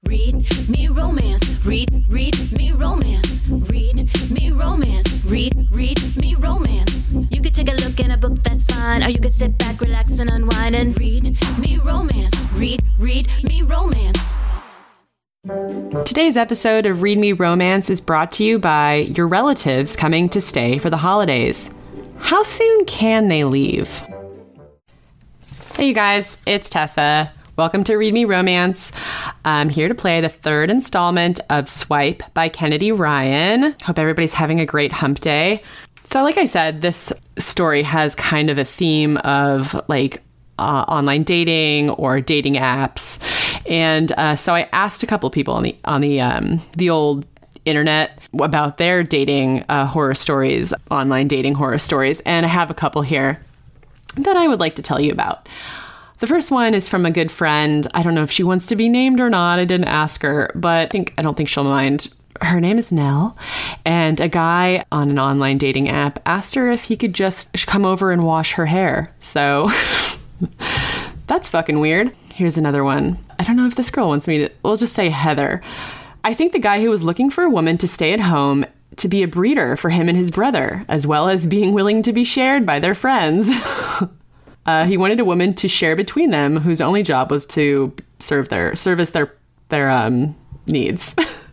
Read me romance. Read me romance. Read me romance. Read me romance. You could take a look in a book, that's fine. Or you could sit back, relax, and unwind and read me romance. Read me romance. Today's episode of Read Me Romance is brought to you by your relatives coming to stay for the holidays. How soon can they leave? Hey you guys, it's Tessa. Welcome to Read Me Romance. I'm here to play the third installment of Swipe by Kennedy Ryan. Hope everybody's having a great hump day. So like I said, this story has kind of a theme of online dating or dating apps. And so I asked a couple people on the old internet about their dating horror stories, online dating horror stories. And I have a couple here that I would like to tell you about. The first one is from a good friend. I don't know if she wants to be named or not. I didn't ask her, but I don't think she'll mind. Her name is Nell, and a guy on an online dating app asked her if he could just come over and wash her hair. So that's fucking weird. Here's another one. I don't know if this girl wants me to, we'll just say Heather. I think the guy who was looking for a woman to stay at home to be a breeder for him and his brother, as well as being willing to be shared by their friends. He wanted a woman to share between them, whose only job was to service their needs.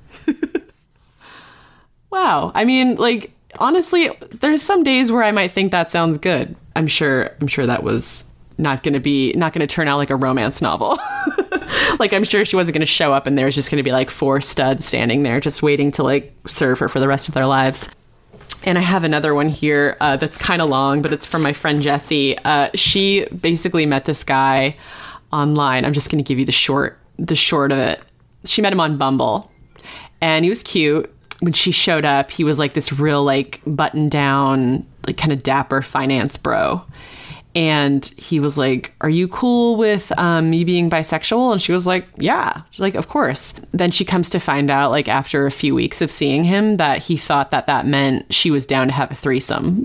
Wow. I mean, honestly, there's some days where I might think that sounds good. I'm sure that was not going to turn out like a romance novel. I'm sure she wasn't going to show up and there's just going to be four studs standing there just waiting to serve her for the rest of their lives. And I have another one here that's kind of long, but it's from my friend Jessie. She basically met this guy online. I'm just going to give you the short of it. She met him on Bumble and he was cute. When she showed up, he was this real button down, kind of dapper finance bro. And he was like, "Are you cool with me being bisexual?" And she was like, "Yeah." She's like, "Of course." Then she comes to find out, after a few weeks of seeing him, that he thought that meant she was down to have a threesome.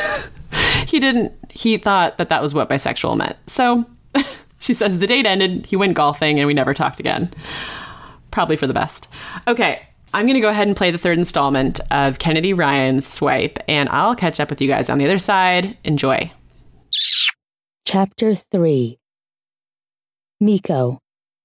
He thought that was what bisexual meant. So she says the date ended, he went golfing, and we never talked again. Probably for the best. Okay, I'm going to go ahead and play the third installment of Kennedy Ryan's Swipe, and I'll catch up with you guys on the other side. Enjoy. Chapter 3. Miko.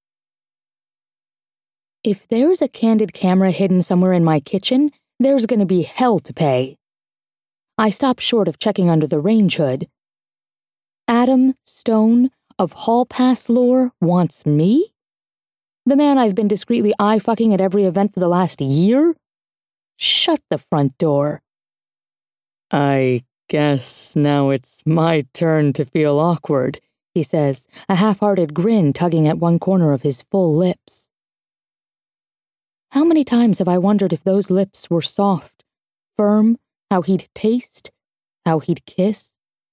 If there's a candid camera hidden somewhere in my kitchen, there's going to be hell to pay. I stop short of checking under the range hood. Adam Stone of Hall Pass lore wants me? The man I've been discreetly eye-fucking at every event for the last year? Shut the front door. I guess now it's my turn to feel awkward, he says, a half-hearted grin tugging at one corner of his full lips. How many times have I wondered if those lips were soft, firm, how he'd taste, how he'd kiss?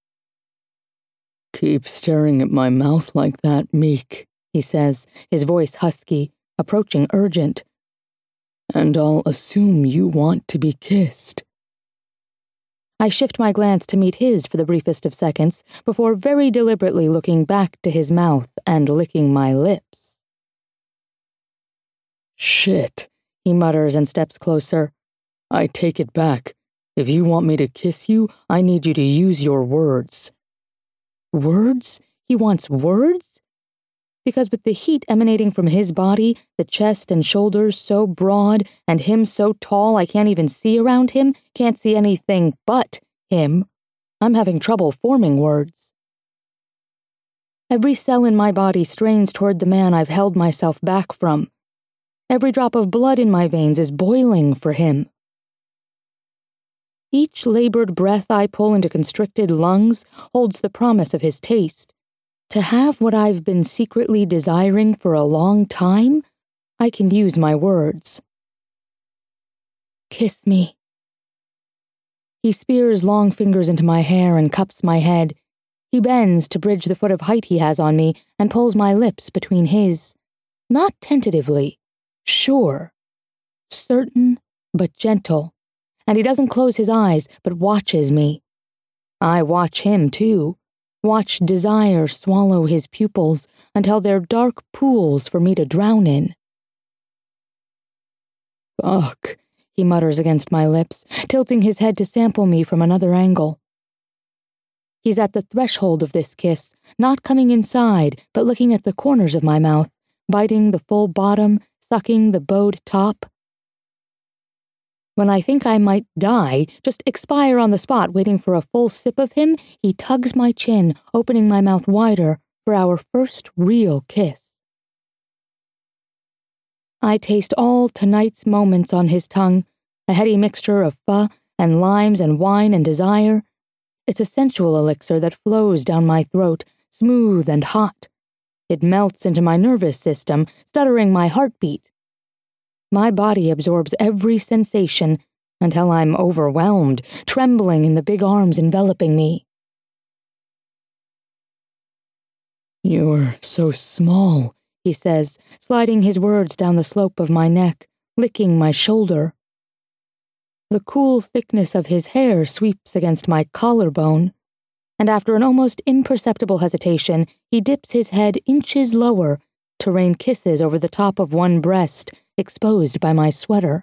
Keep staring at my mouth like that, Meek, he says, his voice husky, approaching urgent. And I'll assume you want to be kissed. I shift my glance to meet his for the briefest of seconds before very deliberately looking back to his mouth and licking my lips. Shit, he mutters and steps closer. I take it back. If you want me to kiss you, I need you to use your words. Words? He wants words? Because with the heat emanating from his body, the chest and shoulders so broad, and him so tall I can't even see around him, can't see anything but him, I'm having trouble forming words. Every cell in my body strains toward the man I've held myself back from. Every drop of blood in my veins is boiling for him. Each labored breath I pull into constricted lungs holds the promise of his taste. To have what I've been secretly desiring for a long time, I can use my words. Kiss me. He spears long fingers into my hair and cups my head. He bends to bridge the foot of height he has on me and pulls my lips between his. Not tentatively, sure. Certain, but gentle. And he doesn't close his eyes, but watches me. I watch him, too. Watch desire swallow his pupils until they're dark pools for me to drown in. Fuck, he mutters against my lips, tilting his head to sample me from another angle. He's at the threshold of this kiss, not coming inside, but looking at the corners of my mouth, biting the full bottom, sucking the bowed top. When I think I might die, just expire on the spot waiting for a full sip of him, he tugs my chin, opening my mouth wider for our first real kiss. I taste all tonight's moments on his tongue, a heady mixture of pho and limes and wine and desire. It's a sensual elixir that flows down my throat, smooth and hot. It melts into my nervous system, stuttering my heartbeat. My body absorbs every sensation until I'm overwhelmed, trembling in the big arms enveloping me. You're so small, he says, sliding his words down the slope of my neck, licking my shoulder. The cool thickness of his hair sweeps against my collarbone, and after an almost imperceptible hesitation, he dips his head inches lower to rain kisses over the top of one breast, exposed by my sweater.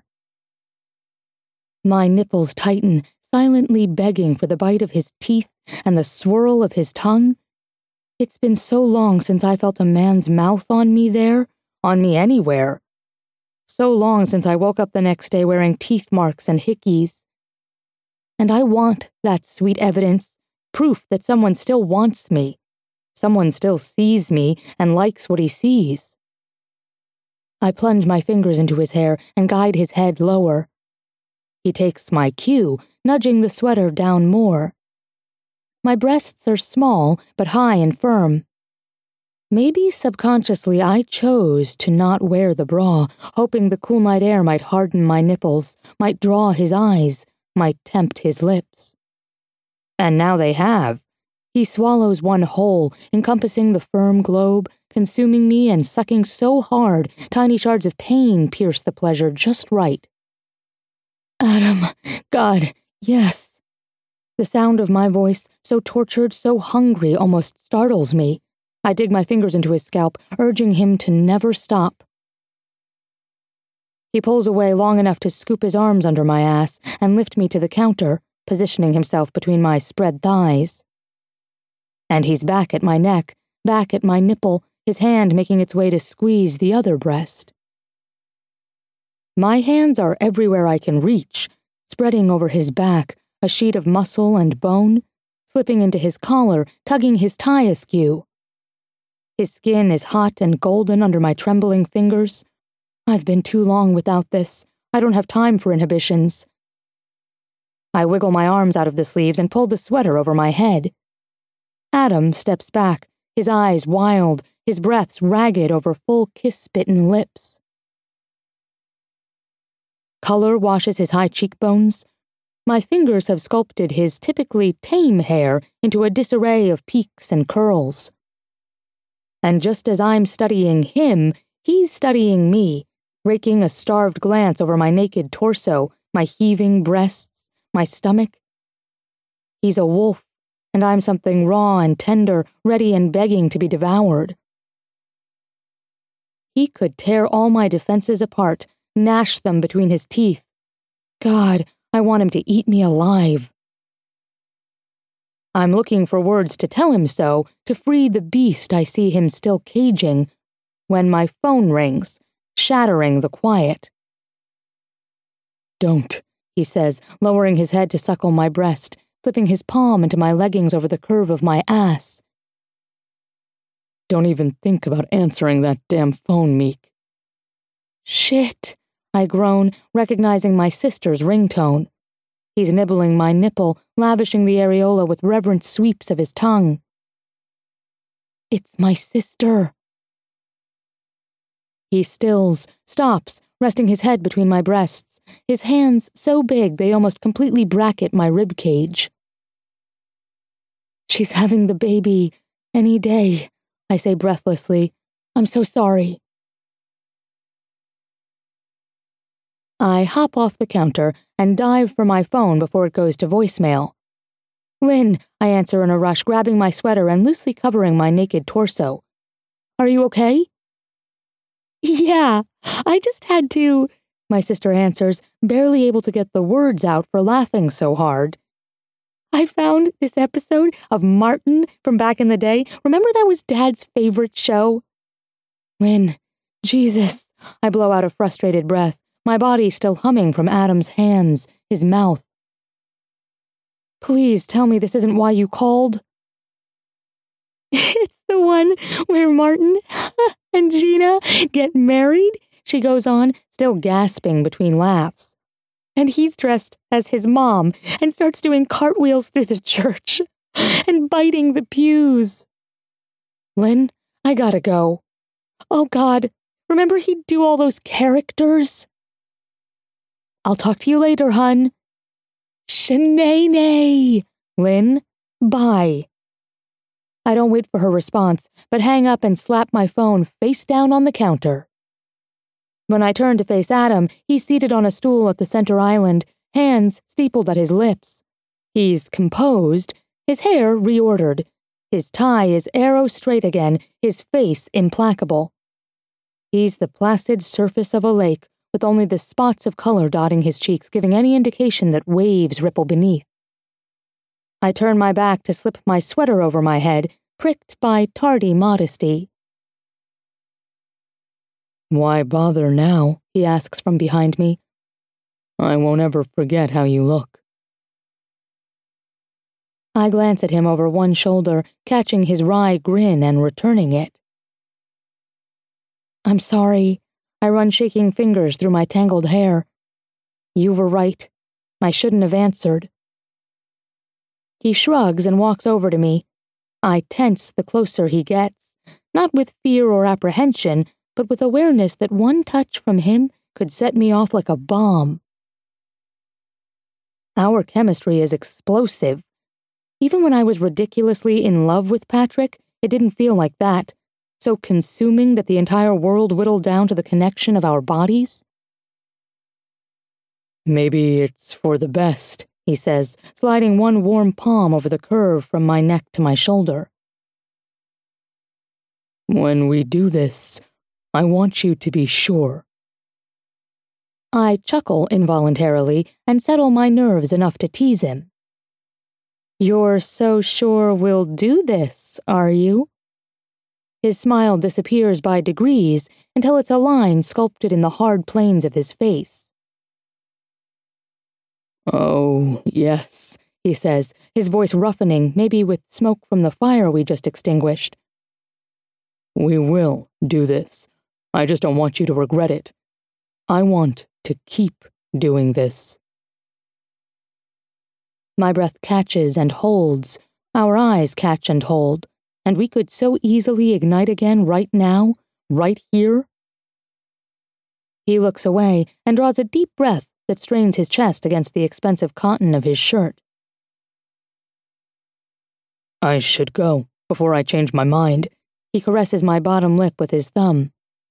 My nipples tighten, silently begging for the bite of his teeth and the swirl of his tongue. It's been so long since I felt a man's mouth on me there, on me anywhere. So long since I woke up the next day wearing teeth marks and hickeys. And I want that sweet evidence, proof that someone still wants me. Someone still sees me and likes what he sees. I plunge my fingers into his hair and guide his head lower. He takes my cue, nudging the sweater down more. My breasts are small, but high and firm. Maybe subconsciously I chose to not wear the bra, hoping the cool night air might harden my nipples, might draw his eyes, might tempt his lips. And now they have. He swallows one whole, encompassing the firm globe, consuming me and sucking so hard, tiny shards of pain pierce the pleasure just right. Adam, God, yes. The sound of my voice, so tortured, so hungry, almost startles me. I dig my fingers into his scalp, urging him to never stop. He pulls away long enough to scoop his arms under my ass and lift me to the counter, positioning himself between my spread thighs. And he's back at my neck, back at my nipple, his hand making its way to squeeze the other breast. My hands are everywhere I can reach, spreading over his back, a sheet of muscle and bone, slipping into his collar, tugging his tie askew. His skin is hot and golden under my trembling fingers. I've been too long without this. I don't have time for inhibitions. I wiggle my arms out of the sleeves and pull the sweater over my head. Adam steps back, his eyes wild, his breaths ragged over full kiss-bitten lips. Color washes his high cheekbones. My fingers have sculpted his typically tame hair into a disarray of peaks and curls. And just as I'm studying him, he's studying me, raking a starved glance over my naked torso, my heaving breasts, my stomach. He's a wolf, and I'm something raw and tender, ready and begging to be devoured. He could tear all my defenses apart, gnash them between his teeth. God, I want him to eat me alive. I'm looking for words to tell him so, to free the beast I see him still caging, when my phone rings, shattering the quiet. Don't, he says, lowering his head to suckle my breast, slipping his palm into my leggings over the curve of my ass. Don't even think about answering that damn phone, Meek. Shit, I groan, recognizing my sister's ringtone. He's nibbling my nipple, lavishing the areola with reverent sweeps of his tongue. It's my sister. He stills, stops, resting his head between my breasts, his hands so big they almost completely bracket my rib cage. She's having the baby any day, I say breathlessly. I'm so sorry. I hop off the counter and dive for my phone before it goes to voicemail. Lynn, I answer in a rush, grabbing my sweater and loosely covering my naked torso. Are you okay? Yeah, I just had to... my sister answers, barely able to get the words out for laughing so hard. I found this episode of Martin from back in the day. Remember that was Dad's favorite show? Lynn, Jesus, I blow out a frustrated breath, my body still humming from Adam's hands, his mouth. Please tell me this isn't why you called. It's the one where Martin and Gina get married, she goes on, still gasping between laughs. And he's dressed as his mom and starts doing cartwheels through the church and biting the pews. Lynn, I gotta go. Oh, God, remember he'd do all those characters? I'll talk to you later, hun. Shanae, Lynn, bye. I don't wait for her response, but hang up and slap my phone face down on the counter. When I turn to face Adam, he's seated on a stool at the center island, hands steepled at his lips. He's composed, his hair reordered. His tie is arrow straight again, his face implacable. He's the placid surface of a lake, with only the spots of color dotting his cheeks giving any indication that waves ripple beneath. I turn my back to slip my sweater over my head, pricked by tardy modesty. Why bother now? He asks from behind me. I won't ever forget how you look. I glance at him over one shoulder, catching his wry grin and returning it. I'm sorry. I run shaking fingers through my tangled hair. You were right. I shouldn't have answered. He shrugs and walks over to me. I tense the closer he gets, not with fear or apprehension, but with awareness that one touch from him could set me off like a bomb. Our chemistry is explosive. Even when I was ridiculously in love with Patrick, it didn't feel like that, so consuming that the entire world whittled down to the connection of our bodies. Maybe it's for the best, he says, sliding one warm palm over the curve from my neck to my shoulder. When we do this, I want you to be sure. I chuckle involuntarily and settle my nerves enough to tease him. You're so sure we'll do this, are you? His smile disappears by degrees until it's a line sculpted in the hard planes of his face. Oh, yes, he says, his voice roughening, maybe with smoke from the fire we just extinguished. We will do this. I just don't want you to regret it. I want to keep doing this. My breath catches and holds, our eyes catch and hold, and we could so easily ignite again right now, right here. He looks away and draws a deep breath that strains his chest against the expensive cotton of his shirt. I should go before I change my mind. He caresses my bottom lip with his thumb.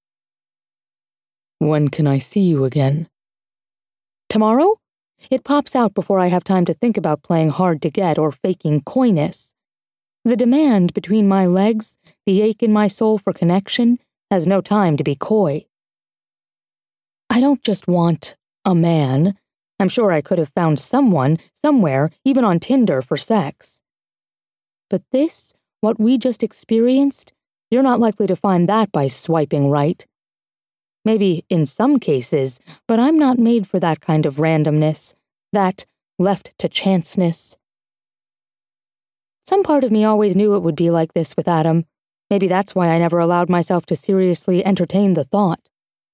When can I see you again? Tomorrow? It pops out before I have time to think about playing hard to get or faking coyness. The demand between my legs, the ache in my soul for connection, has no time to be coy. I don't just want a man. I'm sure I could have found someone, somewhere, even on Tinder for sex. But this, what we just experienced, you're not likely to find that by swiping right. Maybe in some cases, but I'm not made for that kind of randomness, that left to chanceness. Some part of me always knew it would be like this with Adam. Maybe that's why I never allowed myself to seriously entertain the thought.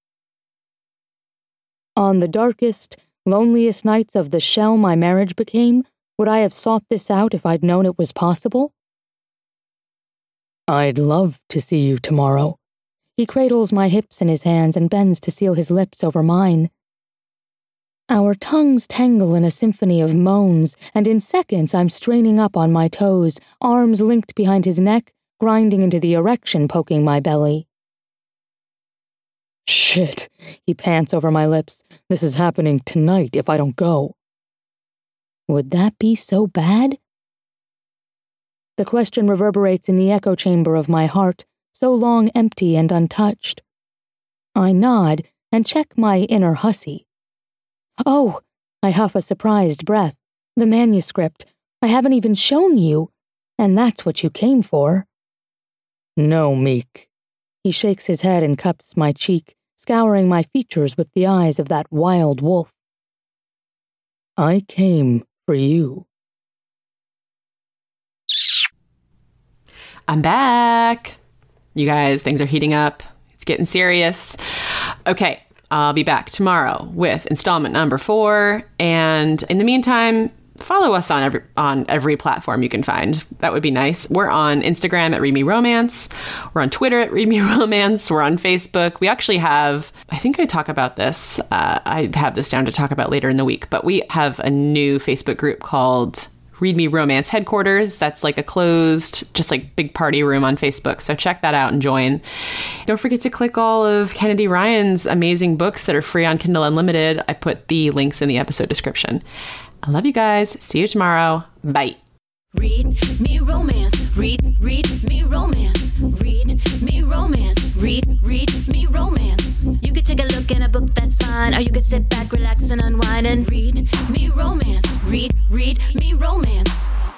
On the darkest, loneliest nights of the shell my marriage became, would I have sought this out if I'd known it was possible? I'd love to see you tomorrow. He cradles my hips in his hands and bends to seal his lips over mine. Our tongues tangle in a symphony of moans, and in seconds I'm straining up on my toes, arms linked behind his neck, grinding into the erection poking my belly. Shit, he pants over my lips. This is happening tonight if I don't go. Would that be so bad? The question reverberates in the echo chamber of my heart, so long empty and untouched. I nod, and check my inner hussy. Oh, I huff a surprised breath. The manuscript. I haven't even shown you, and that's what you came for. No, Meek. He shakes his head and cups my cheek, scouring my features with the eyes of that wild wolf. I came for you. I'm back. You guys, things are heating up. It's getting serious. Okay, I'll be back tomorrow with installment number 4. And in the meantime, follow us on every platform you can find. That would be nice. We're on Instagram at Read Me Romance. We're on Twitter at Read Me Romance. We're on Facebook. We actually have, I think I talk about this. I have this down to talk about later in the week, but we have a new Facebook group called Read Me Romance Headquarters. That's like a closed, just like big party room on Facebook. So check that out and join. Don't forget to click all of Kennedy Ryan's amazing books that are free on Kindle Unlimited. I put the links in the episode description. I love you guys. See you tomorrow. Bye. Read me romance. Read me romance. Read me romance. Read me romance. You could take a look in a book, that's fine. Or you could sit back, relax, and unwind and read me romance. Read me romance.